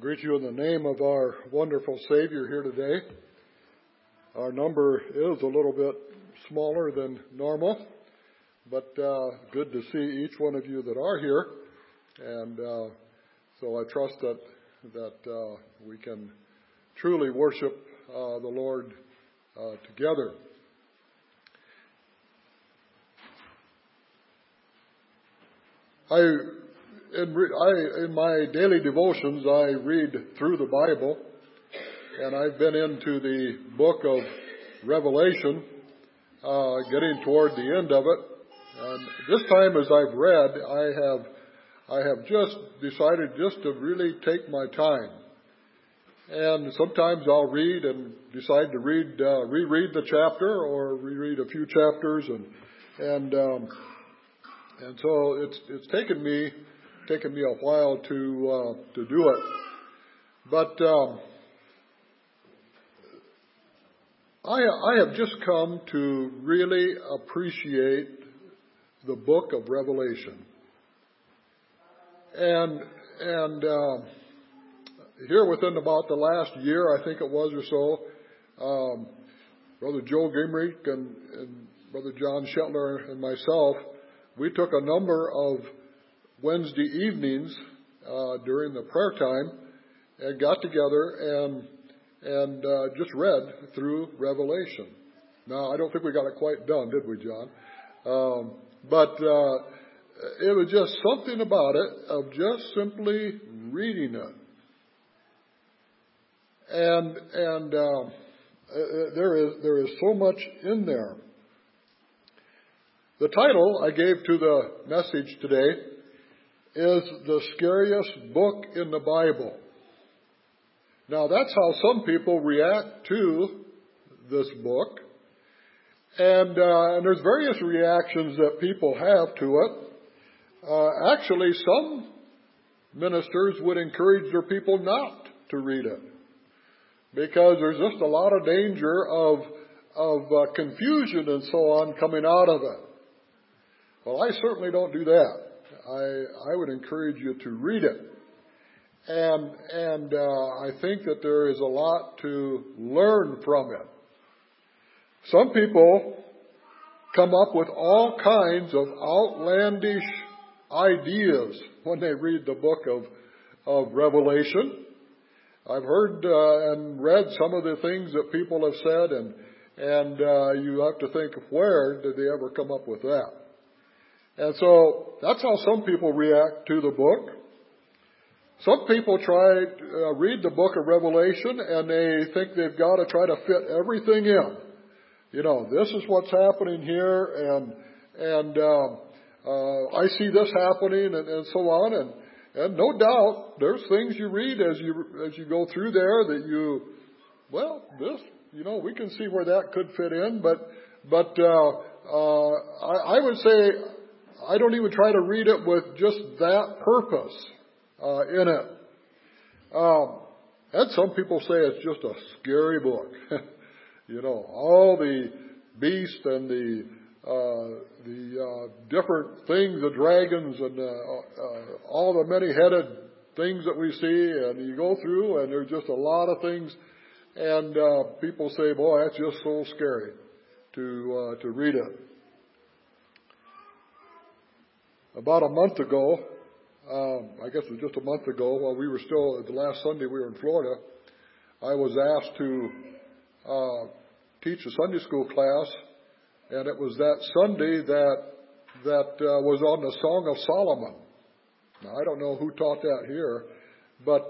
Greet you in the name of our wonderful Savior here today. Our number is a little bit smaller than normal, but good to see each one of you that are here. And so I trust that we can truly worship the Lord together. In my daily devotions, I read through the Bible, and I've been into the book of Revelation, getting toward the end of it. And this time, as I've read, I have just decided just to really take my time. And sometimes I'll read and decide to reread the chapter or reread a few chapters, and so it's taken me a while to do it, but I have just come to really appreciate the book of Revelation, and here within about the last year, I think it was or so, Brother Joe Gimrick and Brother John Shetler and myself, we took a number of Wednesday evenings during the prayer time and got together and just read through Revelation. Now, I don't think we got it quite done, did we, John? But it was just something about it of just simply reading it. And there is so much in there. The title I gave to the message today is The Scariest Book in the Bible. Now, that's how some people react to this book. And there's various reactions that people have to it. Actually, some ministers would encourage their people not to read it, because there's just a lot of danger of confusion and so on coming out of it. Well, I certainly don't do that. I would encourage you to read it. And I think that there is a lot to learn from it. Some people come up with all kinds of outlandish ideas when they read the book of Revelation. I've heard and read some of the things that people have said, and you have to think, where did they ever come up with that? And so that's how some people react to the book. Some people read the book of Revelation, and they think they've got to try to fit everything in. You know, this is what's happening here, and I see this happening, and so on. And no doubt, there's things you read as you go through there that we can see where that could fit in. But I would say, I don't even try to read it with just that purpose in it. And some people say it's just a scary book. You know, all the beasts and the different things, the dragons and all the many-headed things that we see, and you go through, and there's just a lot of things, and people say, boy, that's just so scary to read it. About a month ago, I guess it was just a month ago, while we were still, the last Sunday we were in Florida, I was asked to teach a Sunday school class, and it was that Sunday that was on the Song of Solomon. Now, I don't know who taught that here, but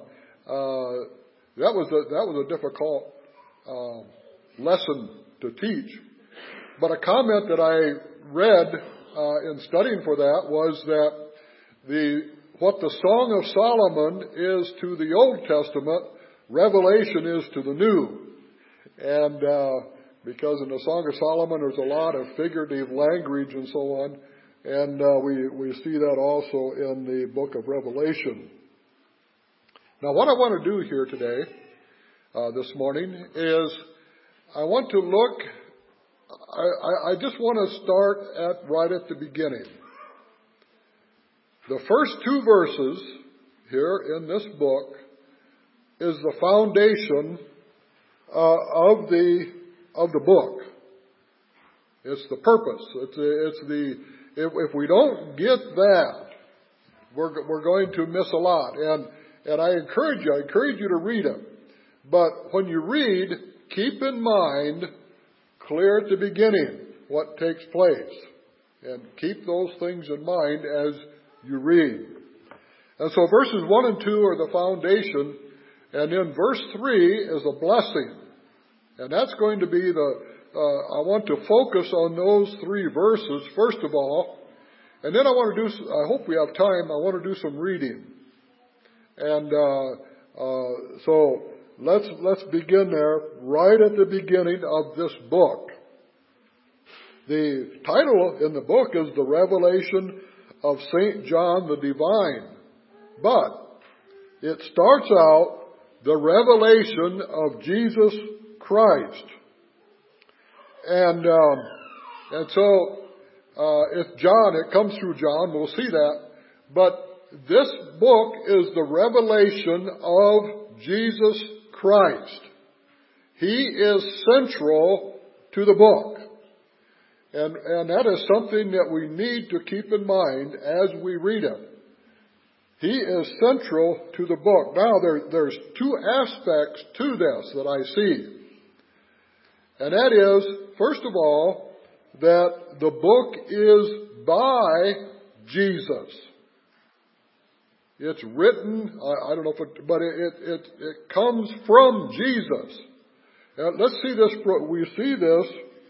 that was a difficult lesson to teach. But a comment that I read in studying for that was that what the Song of Solomon is to the Old Testament, Revelation is to the New. And because in the Song of Solomon there's a lot of figurative language and so on, and we see that also in the book of Revelation. Now, what I want to do here today, this morning, is I want to look. I just want to start right at the beginning. The first two verses here in this book is the foundation of the book. It's the purpose. If we don't get that, we're going to miss a lot. And I encourage you to read it. But when you read, keep in mind, clear at the beginning, what takes place. And keep those things in mind as you read. And so verses 1 and 2 are the foundation. And then verse 3 is a blessing. And that's going to be I want to focus on those 3 verses, first of all. And then I hope we have time, I want to do some reading. And so let's begin there, right at the beginning of this book. The title in the book is The Revelation of St. John the Divine. But it starts out, the revelation of Jesus Christ. And so it's John, it comes through John, we'll see that. But this book is the revelation of Jesus Christ. He is central to the book. And that is something that we need to keep in mind as we read it. He is central to the book. Now, there's 2 aspects to this that I see. And that is, first of all, that the book is by Jesus. It's written, I don't know but it comes from Jesus. And let's see this, we see this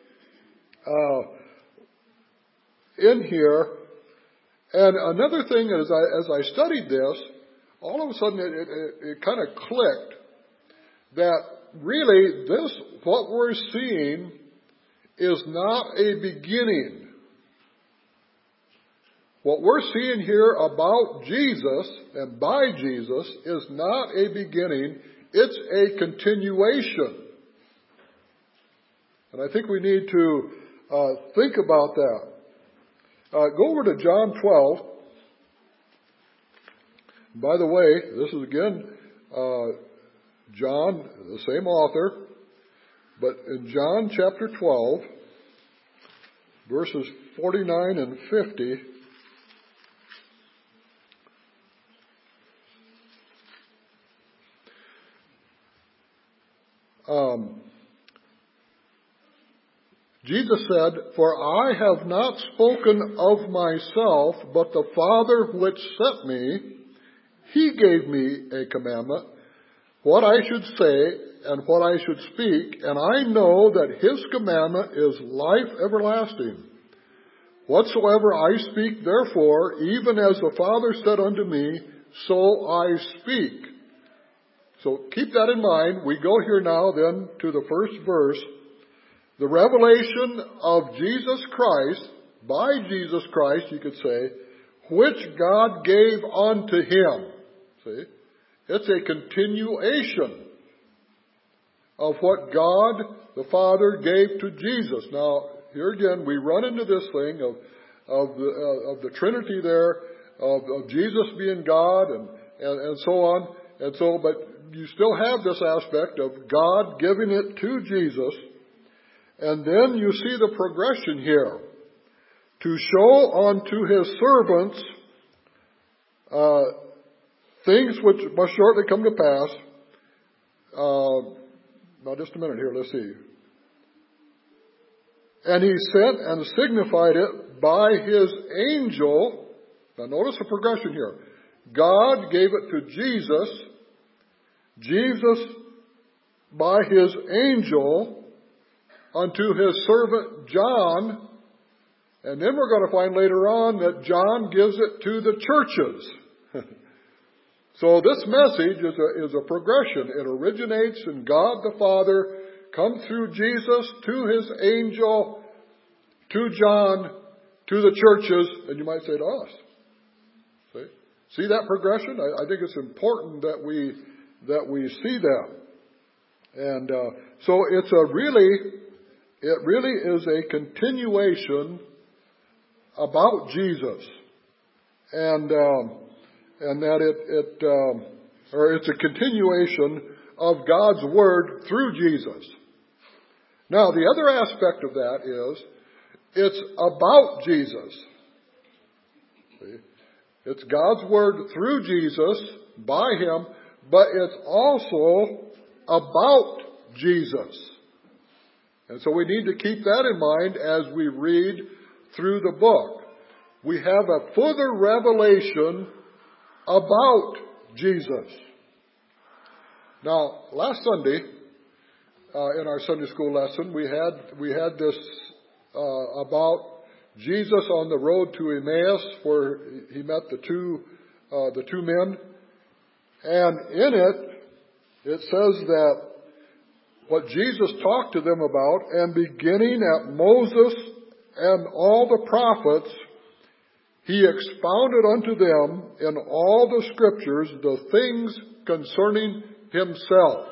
in here. And another thing is, as I studied this, all of a sudden it kind of clicked that really what we're seeing is not a beginning. What we're seeing here about Jesus and by Jesus is not a beginning, it's a continuation. And I think we need to think about that. Go over to John 12. By the way, this is again John, the same author, but in John chapter 12, verses 49 and 50, Jesus said, "For I have not spoken of myself, but the Father which sent me, He gave me a commandment, what I should say and what I should speak, and I know that His commandment is life everlasting. Whatsoever I speak, therefore, even as the Father said unto me, so I speak." So keep that in mind. We go here now then to the first verse. The revelation of Jesus Christ, by Jesus Christ, you could say, which God gave unto Him. See? It's a continuation of what God the Father gave to Jesus. Now, here again, we run into this thing of the Trinity there, of Jesus being God and so on. And so, but you still have this aspect of God giving it to Jesus. And then you see the progression here. To show unto His servants things which must shortly come to pass. Now just a minute here, let's see. And He sent and signified it by His angel. Now notice the progression here. God gave it to Jesus. Jesus by His angel unto His servant John. And then we're going to find later on that John gives it to the churches. So this message is a progression. It originates in God the Father, comes through Jesus, to His angel, to John, to the churches, and you might say to us. See that progression? I think it's important that we see that. And so it really is a continuation about Jesus, and that or it's a continuation of God's Word through Jesus. Now, the other aspect of that is it's about Jesus. See? It's God's Word through Jesus, by Him, but it's also about Jesus. And so we need to keep that in mind as we read through the book. We have a further revelation about Jesus. Now, last Sunday, in our Sunday school lesson, we had this about Jesus on the road to Emmaus, where he met the two men, and in it says that what Jesus talked to them about, and beginning at Moses and all the prophets, he expounded unto them in all the Scriptures the things concerning himself.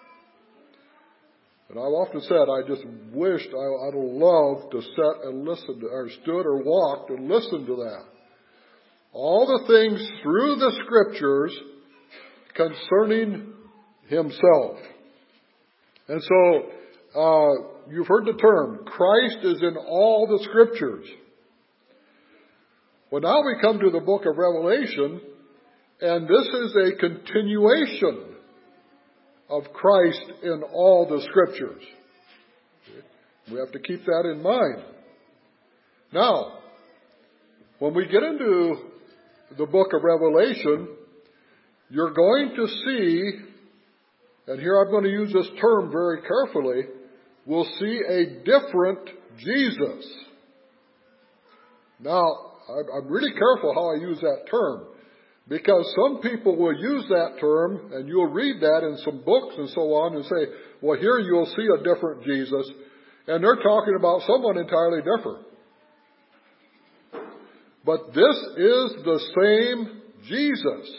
And I've often said, I just wished I'd loved to sit and listen to, or stood or walked and listened to that. All the things through the Scriptures concerning himself. And so, you've heard the term, Christ is in all the Scriptures. Well, now we come to the book of Revelation, and this is a continuation of Christ in all the Scriptures. We have to keep that in mind. Now, when we get into the book of Revelation, you're going to see, and here I'm going to use this term very carefully, we'll see a different Jesus. Now, I'm really careful how I use that term, because some people will use that term, and you'll read that in some books and so on, and say, well, here you'll see a different Jesus, and they're talking about someone entirely different. But this is the same Jesus.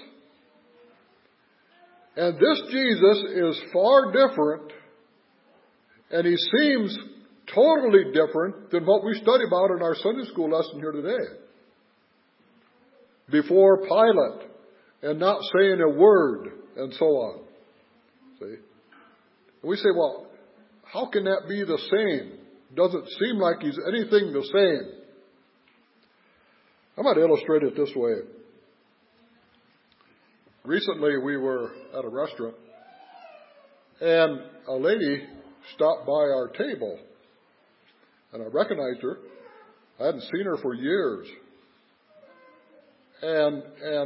And this Jesus is far different, and he seems totally different than what we study about in our Sunday school lesson here today. Before Pilate, and not saying a word, and so on. See? We say, well, how can that be the same? Doesn't seem like he's anything the same. I might illustrate it this way. Recently we were at a restaurant, and a lady stopped by our table, and I recognized her. I hadn't seen her for years. And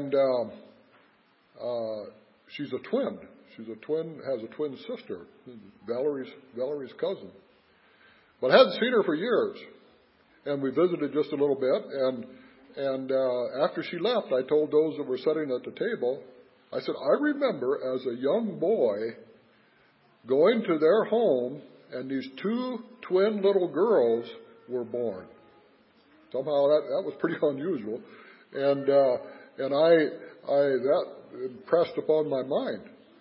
she's a twin. Has a twin sister, Valerie's cousin. But I hadn't seen her for years. And we visited just a little bit, and after she left, I told those that were sitting at the table, I said, I remember as a young boy going to their home, and these two twin little girls were born. Somehow that was pretty unusual. And that impressed upon my mind.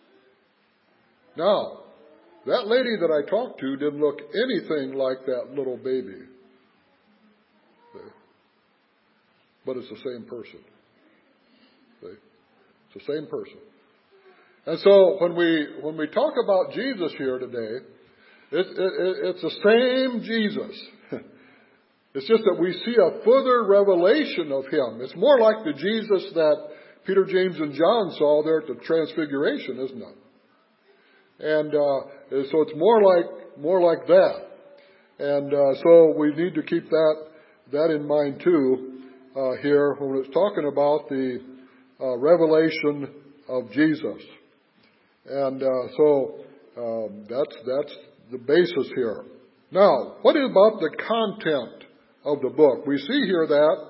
Now, that lady that I talked to didn't look anything like that little baby. See? But it's the same person. See? It's the same person. And so when we talk about Jesus here today, it's the same Jesus. It's just that we see a further revelation of him. It's more like the Jesus that Peter, James, and John saw there at the Transfiguration, isn't it? And so it's more like that. And so we need to keep that in mind too here when it's talking about the revelation of Jesus. And so that's the basis here. Now, what about the content of the book? We see here that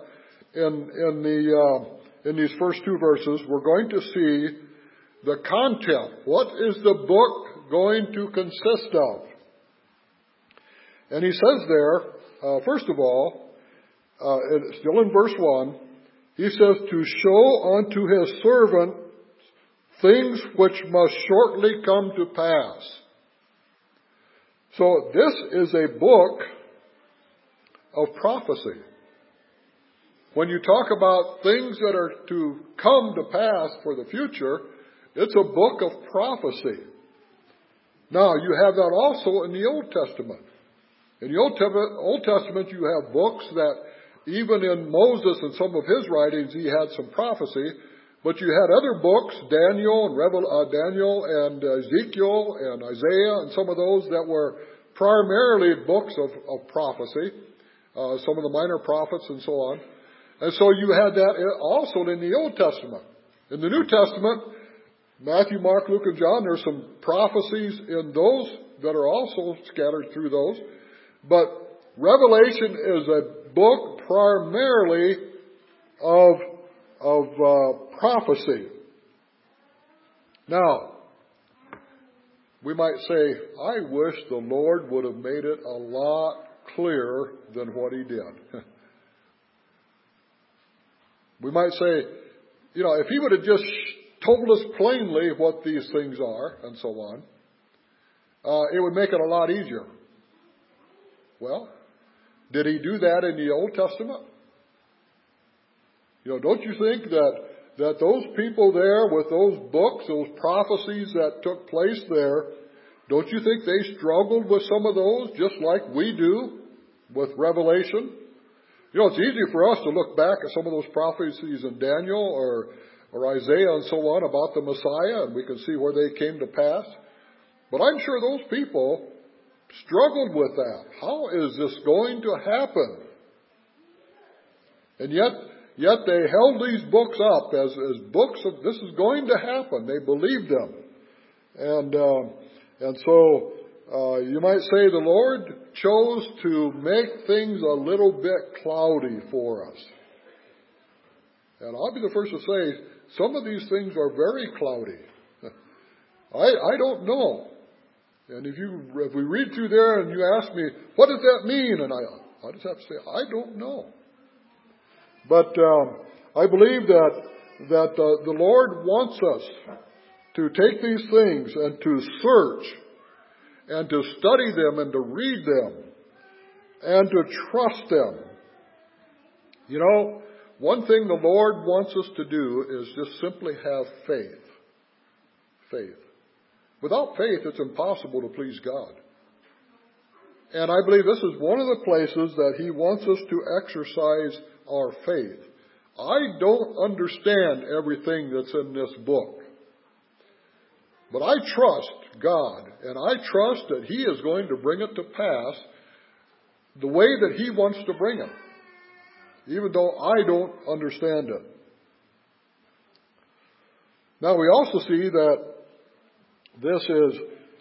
in these first two verses, we're going to see the content. What is the book going to consist of? And he says there, first of all, still in verse 1, he says, to show unto his servant things which must shortly come to pass. So this is a book of prophecy. When you talk about things that are to come to pass for the future, It's a book of prophecy. Now, you have that also in the Old Testament. In the Old Testament, you have books that, even in Moses and some of his writings, he had some prophecy. But you had other books, Daniel and Ezekiel and Isaiah, and some of those that were primarily books of prophecy. Some of the minor prophets and so on. And so you had that also in the Old Testament. In the New Testament, Matthew, Mark, Luke, and John, there's some prophecies in those that are also scattered through those. But Revelation is a book primarily of prophecy. Now, we might say, I wish the Lord would have made it a lot clearer than what he did. We might say, if he would have just told us plainly what these things are and so on, it would make it a lot easier. Well, did he do that in the Old Testament? Don't you think that those people there with those books, those prophecies that took place there, don't you think they struggled with some of those just like we do with Revelation? It's easy for us to look back at some of those prophecies in Daniel or Isaiah and so on about the Messiah, and we can see where they came to pass. But I'm sure those people struggled with that. How is this going to happen? And yet they held these books up as books of this is going to happen. They believed them. And so you might say the Lord chose to make things a little bit cloudy for us. And I'll be the first to say, some of these things are very cloudy. I don't know. And if we read through there and you ask me, what does that mean? And I just have to say, I don't know. But I believe that the Lord wants us to take these things and to search and to study them and to read them and to trust them. One thing the Lord wants us to do is just simply have faith. Faith. Without faith, it's impossible to please God. And I believe this is one of the places that he wants us to exercise our faith. I don't understand everything that's in this book. But I trust God, and I trust that he is going to bring it to pass the way that he wants to bring it, even though I don't understand it. Now we also see that this is,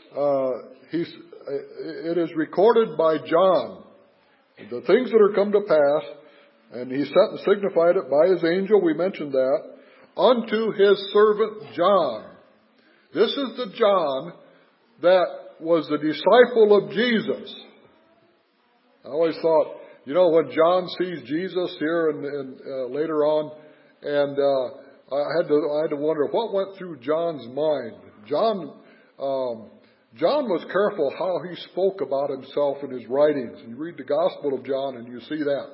it is recorded by John. The things that are come to pass, and he set and signified it by his angel, we mentioned that, unto his servant John. This is the John that was the disciple of Jesus. I always thought, when John sees Jesus here and later on, and I had to wonder what went through John's mind. John was careful how he spoke about himself in his writings. You read the Gospel of John and you see that.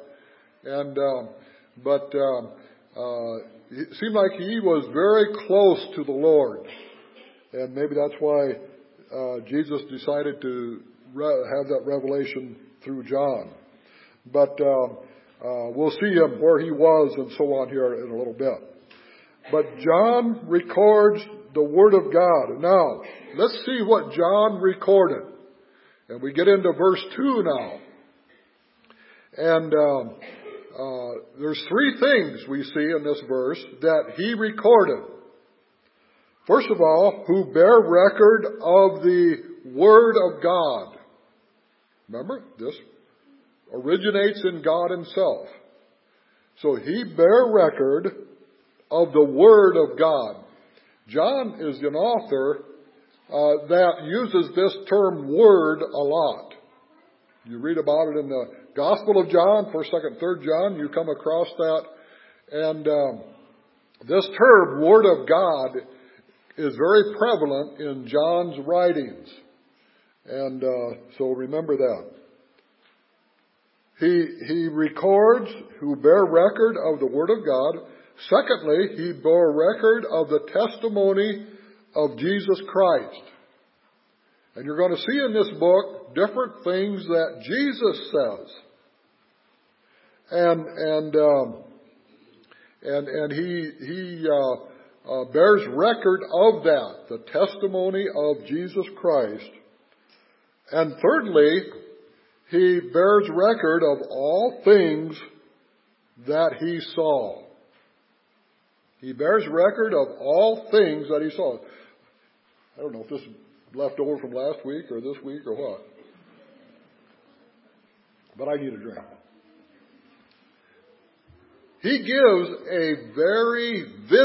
But it seemed like he was very close to the Lord. And maybe that's why Jesus decided to have that revelation through John. But we'll see him where he was and so on here in a little bit. But John records the Word of God. Now, let's see what John recorded. And we get into verse 2 now. And there's three things we see in this verse that he recorded. First of all, who bear record of the Word of God. Remember, this originates in God himself. So he bear record of the Word of God. John is an author that uses this term word a lot. You read about it in the Gospel of John, 1st, 2nd, 3rd John, you come across that. And this term, Word of God, is very prevalent in John's writings. And so remember that. He records who bear record of the Word of God. Secondly, he bore record of the testimony of Jesus Christ. And you're going to see in this book different things that Jesus says. And he bears record of that, the testimony of Jesus Christ. And thirdly, he bears record of all things that he saw. He bears record of all things that he saw. I don't know if this is left over from last week or this week or what. But I need a drink. He gives a very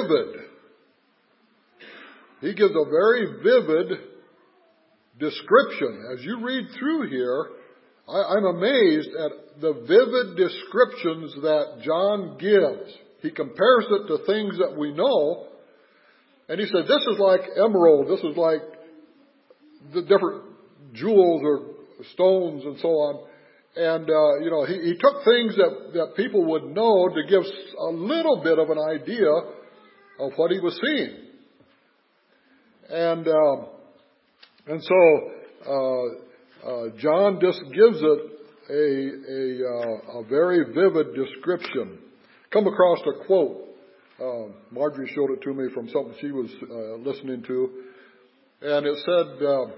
vivid description. As you read through here, I'm amazed at the vivid descriptions that John gives. He compares it to things that we know. And he said, this is like emerald. This is like the different jewels or stones and so on. And, he took things that people would know to give a little bit of an idea of what he was seeing. And so John just gives it a very vivid description. Come across a quote. Marjorie showed it to me from something she was listening to. And it said,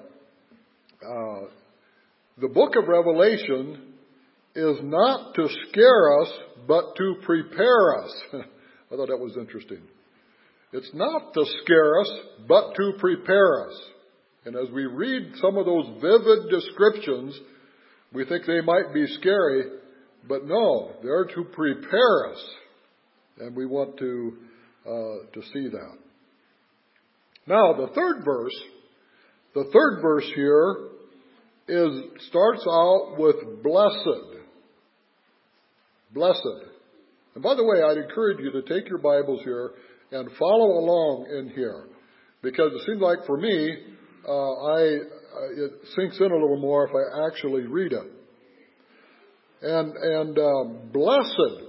the book of Revelation is not to scare us, but to prepare us. I thought that was interesting. It's not to scare us, but to prepare us. And as we read some of those vivid descriptions, we think they might be scary, but no, they're to prepare us. And we want to see that. Now, the third verse here starts out with blessed. Blessed. And by the way, I'd encourage you to take your Bibles here and follow along in here. Because it seems like for me, it sinks in a little more if I actually read it. And blessed.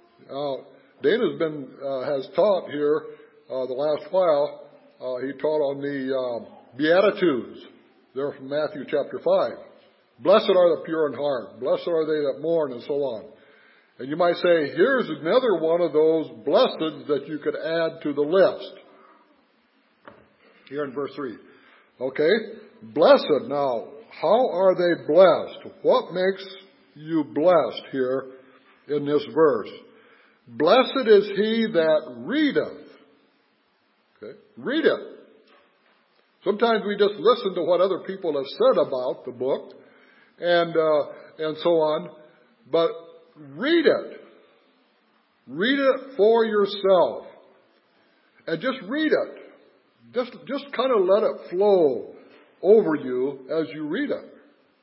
Dana has taught here the last while. He taught on the Beatitudes. They're from Matthew chapter 5. Blessed are the pure in heart. Blessed are they that mourn, and so on. And you might say, here's another one of those blesseds that you could add to the list. Here in verse 3. Okay? Blessed. Now, how are they blessed? What makes you blessed here in this verse? Blessed is he that readeth. Okay? Read it. Sometimes we just listen to what other people have said about the book and so on. But read it. Read it for yourself. And just read it. Just kind of let it flow over you as you read it.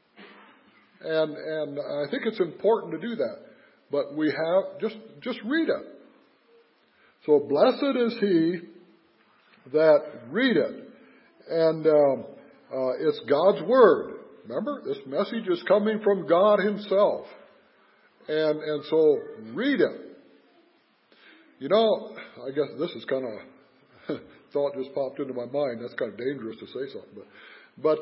And I think it's important to do that. But we have, just read it. So blessed is he that readeth. And it's God's Word. Remember, this message is coming from God Himself. And so read it. You know, I guess this is kind of, thought just popped into my mind. That's kind of dangerous to say something. But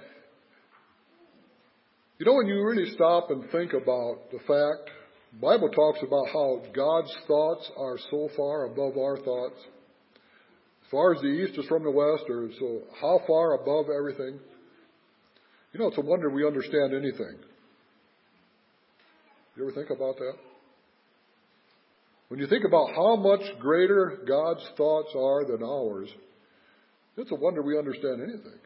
you know, when you really stop and think about the fact, the Bible talks about how God's thoughts are so far above our thoughts. As far as the east is from the west, or so how far above everything. You know, it's a wonder we understand anything. You ever think about that? When you think about how much greater God's thoughts are than ours, it's a wonder we understand anything.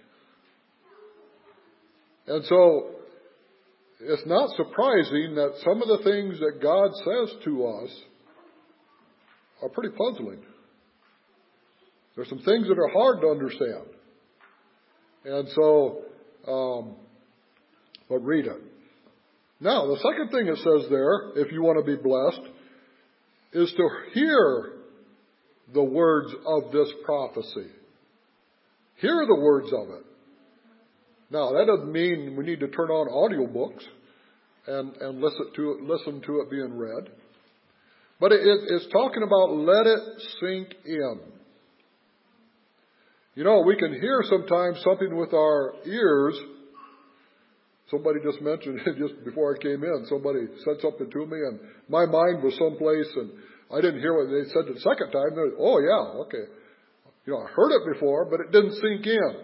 And so, it's not surprising that some of the things that God says to us are pretty puzzling. There's some things that are hard to understand. And so, but read it. Now, the second thing it says there, if you want to be blessed, is to hear the words of this prophecy. Hear the words of it. Now, that doesn't mean we need to turn on audiobooks and listen to it being read. But it's talking about let it sink in. You know, we can hear sometimes something with our ears. Somebody just mentioned it just before I came in. Somebody said something to me, and my mind was someplace, and I didn't hear what they said the second time. Oh, yeah, okay. You know, I heard it before, but it didn't sink in.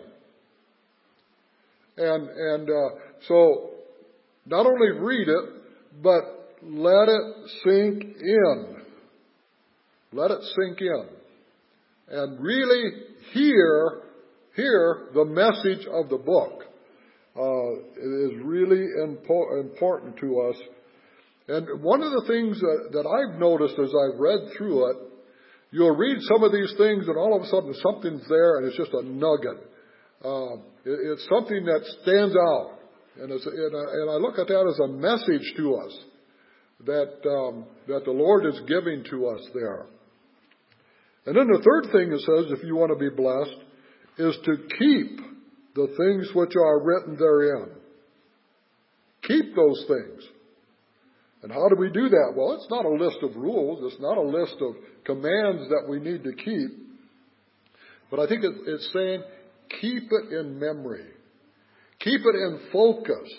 So not only read it, but let it sink in. Let it sink in. And really hear the message of the book. It is really important to us. And one of the things that I've noticed as I've read through it, you'll read some of these things and all of a sudden something's there and it's just a nugget. It's something that stands out. And I look at that as a message to us that the Lord is giving to us there. And then the third thing it says, if you want to be blessed, is to keep the things which are written therein. Keep those things. And how do we do that? Well, it's not a list of rules. It's not a list of commands that we need to keep. But I think it's saying keep it in memory. Keep it in focus.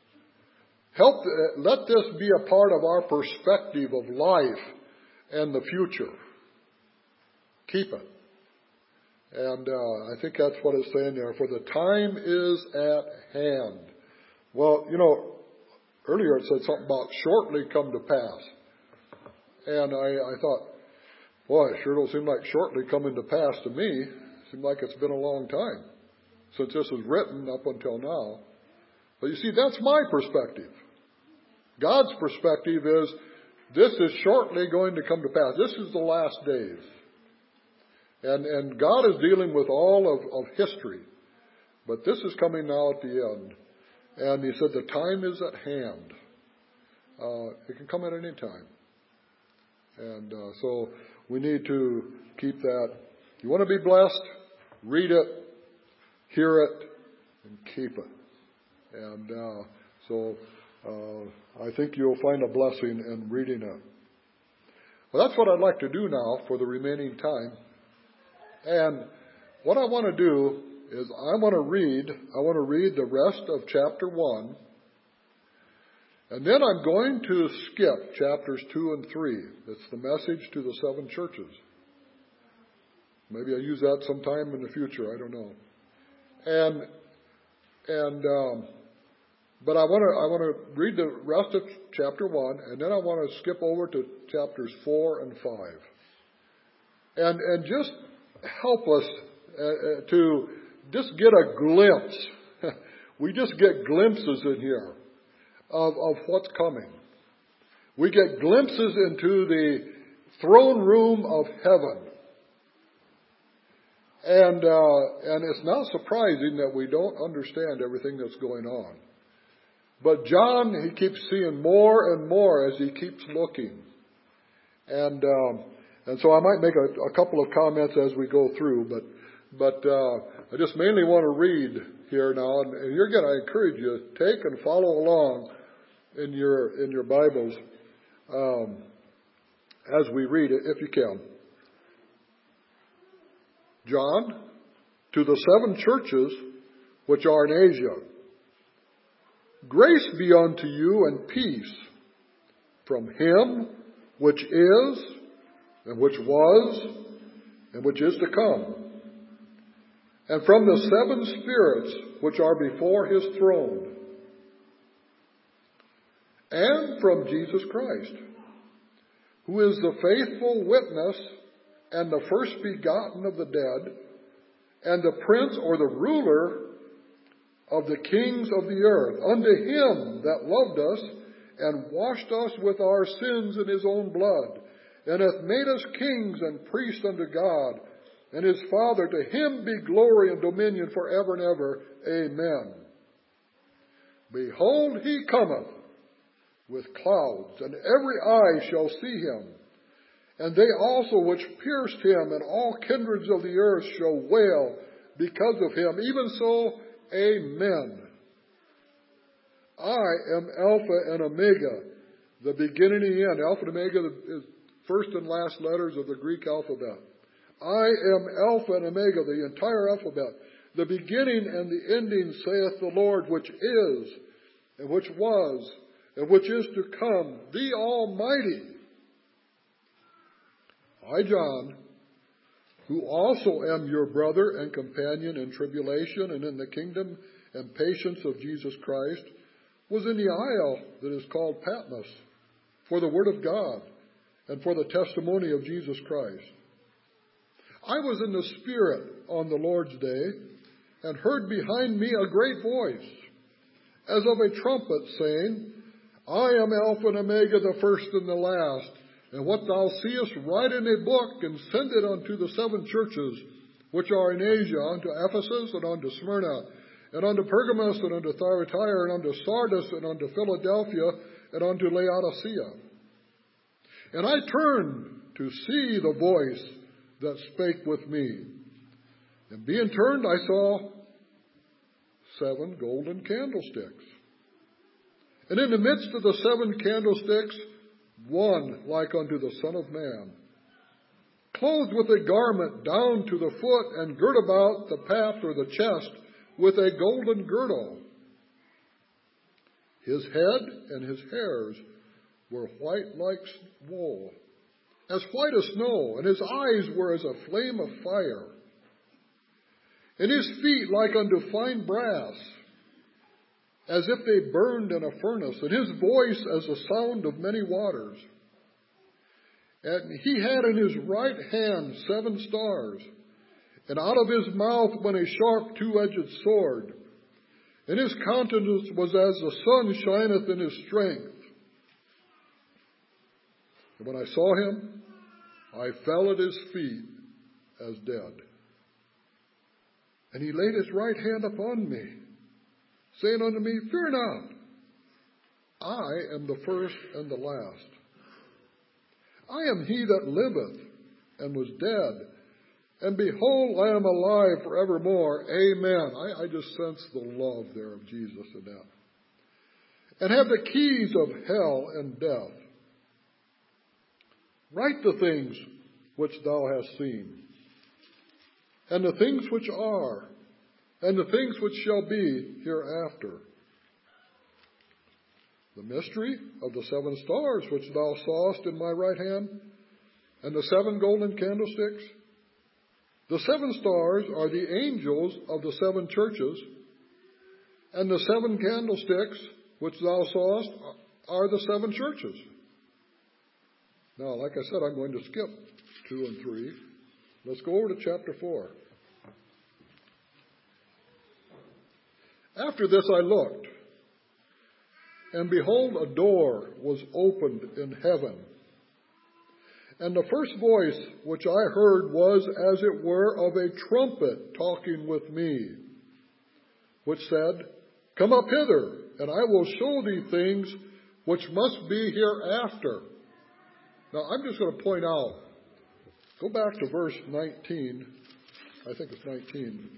Let this be a part of our perspective of life and the future. Keep it. And I think that's what it's saying there. For the time is at hand. Well, you know, earlier it said something about shortly come to pass. And I thought, boy, it sure don't seem like shortly coming to pass to me. It seems like it's been a long time since this was written up until now. But you see, that's my perspective. God's perspective is this is shortly going to come to pass. This is the last days. And God is dealing with all of history. But this is coming now at the end. And he said the time is at hand. It can come at any time. And so we need to keep that. You want to be blessed? Read it, hear it, and keep it. And so I think you'll find a blessing in reading it. Well, that's what I'd like to do now for the remaining time. And what I want to do is I want to read the rest of chapter 1. And then I'm going to skip chapters 2 and 3. It's the message to the 7 churches. Maybe I'll use that sometime in the future. I don't know. But I want to read the rest of chapter 1, and then I want to skip over to chapters 4 and 5. And just help us to just get a glimpse. We just get glimpses in here of what's coming. We get glimpses into the throne room of heaven. And it's not surprising that we don't understand everything that's going on. But John, he keeps seeing more and more as he keeps looking. And so I might make a couple of comments as we go through, but I just mainly want to read here now, and you're going to encourage you to take and follow along in your Bibles as we read it, if you can. John, to the 7 churches which are in Asia, grace be unto you and peace from Him which is, and which was, and which is to come, and from the 7 spirits which are before His throne, and from Jesus Christ, who is the faithful witness and the first begotten of the dead, and the prince or the ruler of the kings of the earth, unto Him that loved us and washed us with our sins in His own blood, and hath made us kings and priests unto God and His Father. To Him be glory and dominion forever and ever. Amen. Behold, He cometh with clouds, and every eye shall see Him, and they also which pierced Him, and all kindreds of the earth shall wail because of Him. Even so, Amen. I am Alpha and Omega, the beginning and the end. Alpha and Omega is first and last letters of the Greek alphabet. I am Alpha and Omega, the entire alphabet. The beginning and the ending, saith the Lord, which is, and which was, and which is to come, the Almighty. I, John, who also am your brother and companion in tribulation and in the kingdom and patience of Jesus Christ, was in the isle that is called Patmos, for the word of God and for the testimony of Jesus Christ. I was in the Spirit on the Lord's day, and heard behind me a great voice, as of a trumpet, saying, I am Alpha and Omega, the first and the last. And what thou seest, write in a book, and send it unto the 7 churches which are in Asia, unto Ephesus, and unto Smyrna, and unto Pergamos, and unto Thyatira, and unto Sardis, and unto Philadelphia, and unto Laodicea. And I turned to see the voice that spake with me. And being turned, I saw 7 golden candlesticks. And in the midst of the 7 candlesticks, one like unto the Son of Man, clothed with a garment down to the foot, and girt about the path or the chest with a golden girdle. His head and his hairs were white like wool, as white as snow, and his eyes were as a flame of fire. And his feet like unto fine brass, as if they burned in a furnace, and his voice as the sound of many waters. And he had in his right hand 7 stars, and out of his mouth went a sharp 2-edged sword, and his countenance was as the sun shineth in his strength. And when I saw him, I fell at his feet as dead. And he laid his right hand upon me, saying unto me, Fear not, I am the first and the last. I am he that liveth and was dead, and behold, I am alive forevermore. Amen. I just sense the love there of Jesus in that. And have the keys of hell and death. Write the things which thou hast seen, and the things which are, and the things which shall be hereafter. The mystery of the 7 stars which thou sawest in my right hand, and the 7 golden candlesticks. The 7 stars are the angels of the 7 churches, and the 7 candlesticks which thou sawest are the 7 churches. Now, like I said, I'm going to skip 2 and 3. Let's go over to chapter 4. After this I looked, and behold, a door was opened in heaven. And the first voice which I heard was as it were of a trumpet talking with me, which said, Come up hither, and I will show thee things which must be hereafter. Now, I'm just going to point out, go back to verse 19, I think it's 19,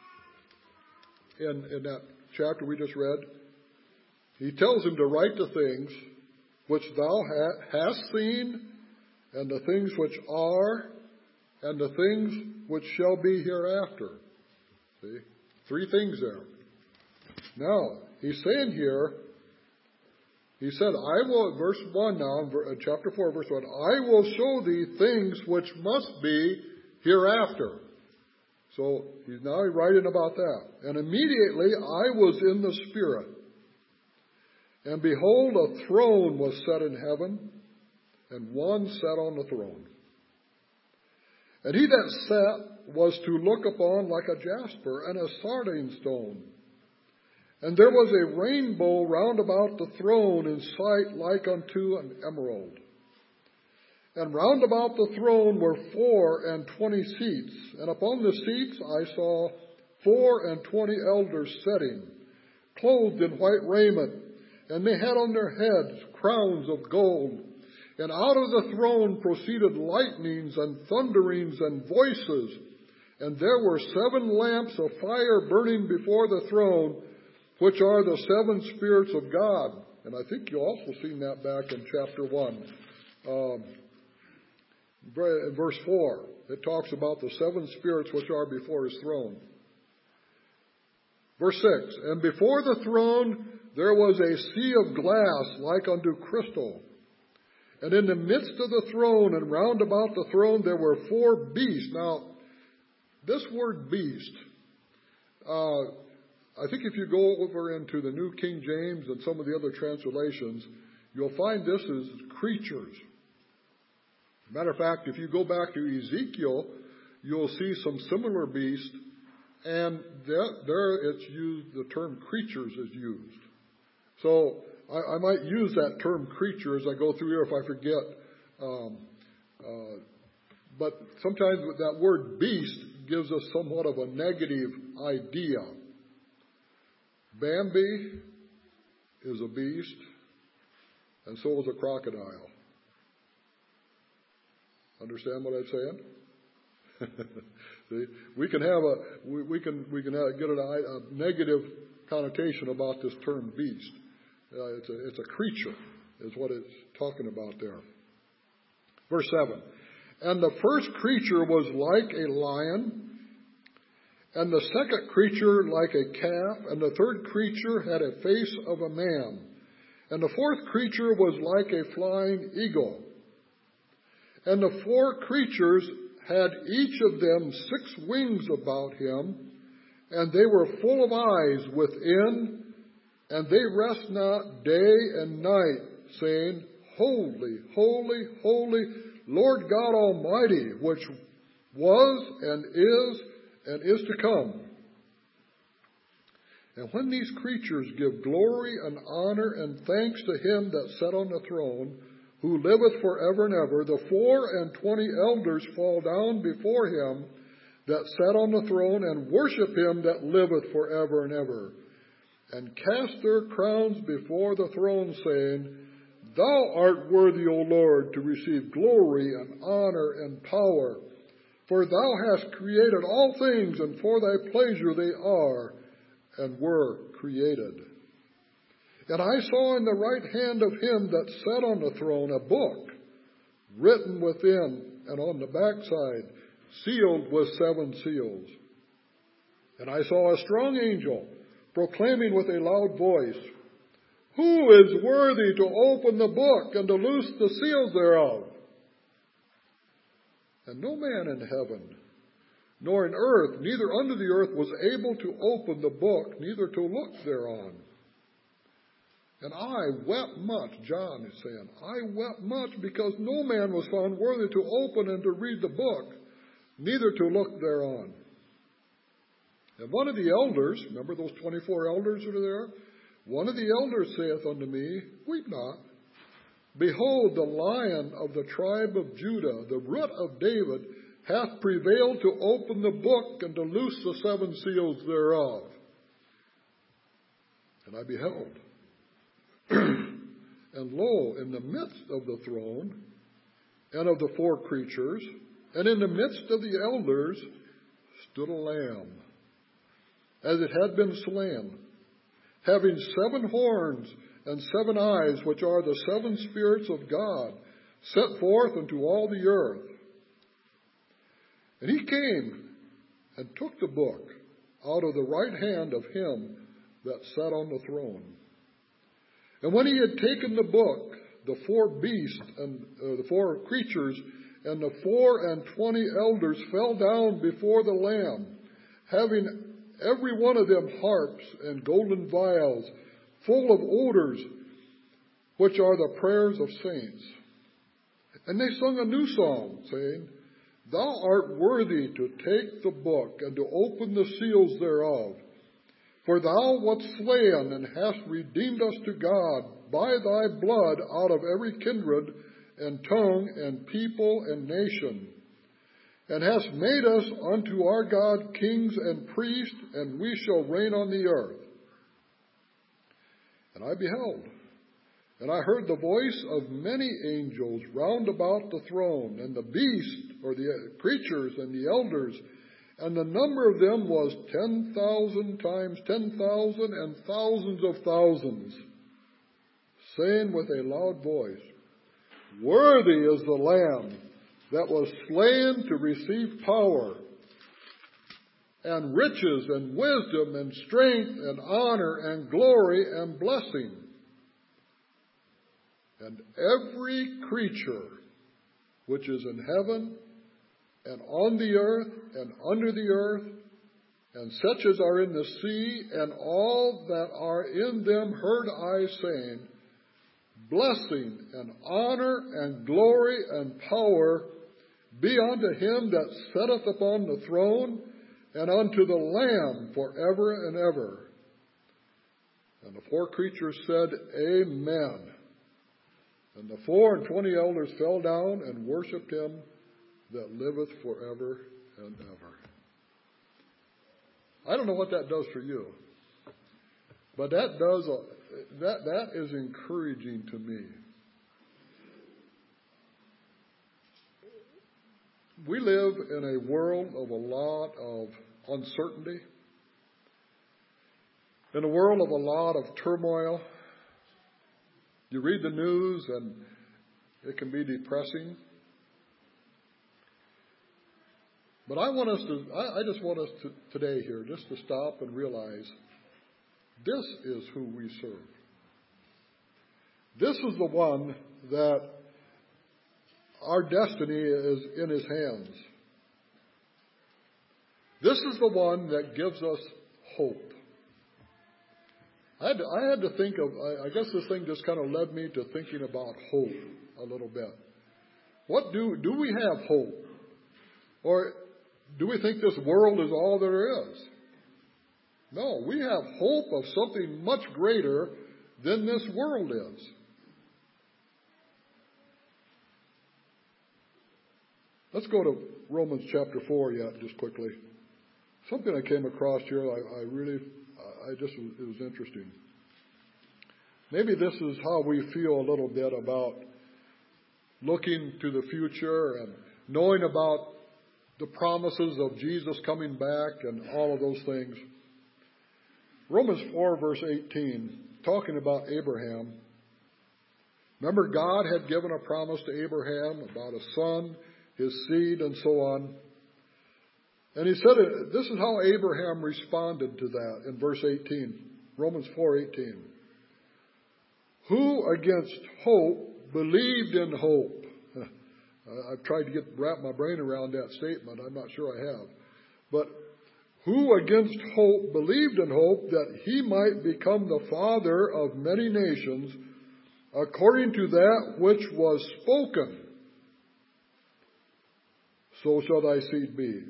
in that chapter we just read. He tells him to write the things which thou hast seen, and the things which are, and the things which shall be hereafter. See? 3 things there. Now, he's saying here, he said, I will, verse 1 now, chapter 4, verse 1, I will show thee things which must be hereafter. So he's now writing about that. And immediately I was in the Spirit. And behold, a throne was set in heaven, and one sat on the throne. And he that sat was to look upon like a jasper and a sardine stone. And there was a rainbow round about the throne in sight like unto an emerald. And round about the throne were 24 seats, and upon the seats I saw 24 elders sitting, clothed in white raiment, and they had on their heads crowns of gold. And out of the throne proceeded lightnings and thunderings and voices. And there were 7 lamps of fire burning before the throne, which are the 7 spirits of God. And I think you also seen that back in chapter 1. verse 4, it talks about the 7 spirits which are before his throne. Verse 6, and before the throne there was a sea of glass like unto crystal. And in the midst of the throne and round about the throne there were 4 beasts. Now, this word beast, I think if you go over into the New King James and some of the other translations, you'll find this as creatures. Matter of fact, if you go back to Ezekiel, you'll see some similar beasts, and there it's used, the term creatures is used. So I might use that term creature as I go through here if I forget. But sometimes that word beast gives us somewhat of a negative idea. Bambi is a beast, and so is a crocodile. Understand what I'm saying? See, we can get a negative connotation about this term beast. It's a creature, is what it's talking about there. Verse 7. And the first creature was like a lion, and the second creature like a calf, and the third creature had a face of a man, and the fourth creature was like a flying eagle. And the 4 creatures had each of them 6 wings about him, and they were full of eyes within, and they rest not day and night, saying, Holy, holy, holy, Lord God Almighty, which was and is to come. And when these creatures give glory and honor and thanks to him that sat on the throne, who liveth forever and ever, the 24 elders fall down before him that sat on the throne, and worship him that liveth forever and ever, and cast their crowns before the throne, saying, Thou art worthy, O Lord, to receive glory and honor and power, for thou hast created all things, and for thy pleasure they are and were created. And I saw in the right hand of him that sat on the throne a book, written within and on the backside, sealed with 7 seals. And I saw a strong angel proclaiming with a loud voice, Who is worthy to open the book and to loose the seals thereof? And no man in heaven, nor in earth, neither under the earth, was able to open the book, neither to look thereon. And I wept much, John is saying, I wept much because no man was found worthy to open and to read the book, neither to look thereon. And one of the elders, remember those 24 elders that are there? One of the elders saith unto me, Weep not. Behold, the Lion of the tribe of Judah, the Root of David, hath prevailed to open the book and to loose the 7 seals thereof. And I beheld. And lo, in the midst of the throne and of the 4 creatures, and in the midst of the elders, stood a lamb, as it had been slain, having 7 horns and 7 eyes, which are the 7 spirits of God, set forth unto all the earth. And he came and took the book out of the right hand of him that sat on the throne. And when he had taken the book, the 4 beasts and the 4 creatures and the 24 elders fell down before the Lamb, having every one of them harps and golden vials, full of odors, which are the prayers of saints. And they sung a new song, saying, Thou art worthy to take the book and to open the seals thereof. For thou wast slain and hast redeemed us to God by thy blood out of every kindred and tongue and people and nation, and hast made us unto our God kings and priests, and we shall reign on the earth. And I beheld, and I heard the voice of many angels round about the throne, and the beast, or the creatures, and the elders, and the number of them was 10,000 times 10,000 and thousands of thousands, saying with a loud voice, Worthy is the Lamb that was slain to receive power and riches and wisdom and strength and honor and glory and blessing. And every creature which is in heaven and on the earth and under the earth, and such as are in the sea, and all that are in them, heard I saying, blessing and honor and glory and power be unto him that sitteth upon the throne, and unto the Lamb forever and ever. And the four creatures said, Amen. And the 24 elders fell down and worshipped him that liveth forever and ever. I don't know what that does for you, but that is encouraging to me. We live in a world of a lot of uncertainty, in a world of a lot of turmoil. You read the news and it can be depressing. But I just want us to, today here, just to stop and realize this is who we serve. This is the one that our destiny is in his hands. This is the one that gives us hope. I had to think of, I guess this thing just kind of led me to thinking about hope a little bit. What do we have hope? Or do we think this world is all there is? No, we have hope of something much greater than this world is. Let's go to Romans chapter 4 yet, just quickly. Something I came across here, it was interesting. Maybe this is how we feel a little bit about looking to the future and knowing about the promises of Jesus coming back and all of those things. Romans 4 verse 18, talking about Abraham. Remember, God had given a promise to Abraham about a son, his seed, and so on. And he said, this is how Abraham responded to that in verse 18, Romans 4:18. Who against hope believed in hope? I've tried to wrap my brain around that statement. I'm not sure I have. But who against hope believed in hope that he might become the father of many nations, according to that which was spoken, so shall thy seed be.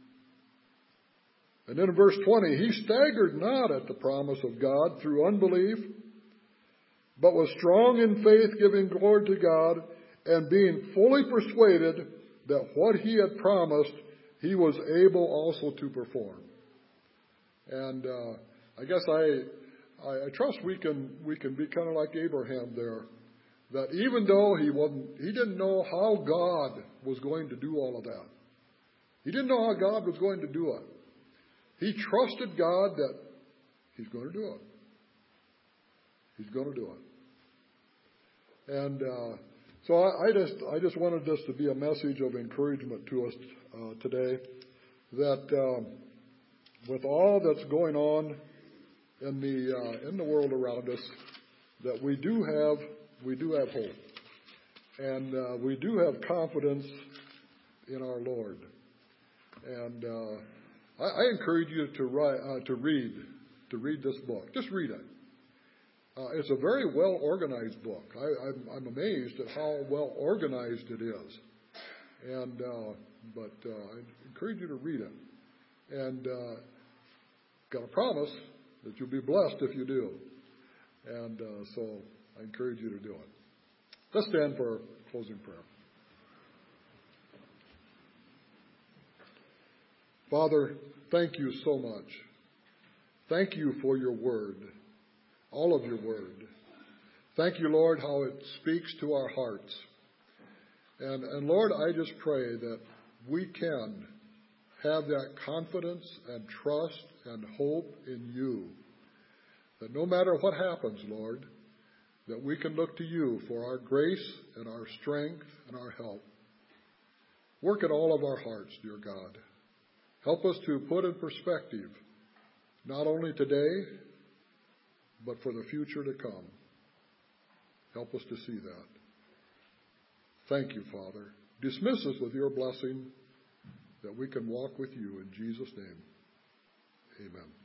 And then in verse 20, he staggered not at the promise of God through unbelief, but was strong in faith, giving glory to God, and being fully persuaded that what he had promised, he was able also to perform. And I guess I trust we can be kind of like Abraham there, that even though he didn't know how God was going to do all of that. He didn't know how God was going to do it. He trusted God that he's going to do it. He's going to do it. And so I just wanted this to be a message of encouragement to us today, that with all that's going on in the world around us, that we do have hope, and we do have confidence in our Lord. And I encourage you to read this book. Just read it. It's a very well organized book. I'm amazed at how well organized it is. And but I encourage you to read it. And got a promise that you'll be blessed if you do. And so I encourage you to do it. Let's stand for closing prayer. Father, thank you so much. Thank you for your word, all of your word. Thank you, Lord, how it speaks to our hearts. And Lord, I just pray that we can have that confidence and trust and hope in you. That no matter what happens, Lord, that we can look to you for our grace and our strength and our help. Work in all of our hearts, dear God. Help us to put in perspective not only today, but for the future to come. Help us to see that. Thank you, Father. Dismiss us with your blessing that we can walk with you in Jesus' name. Amen.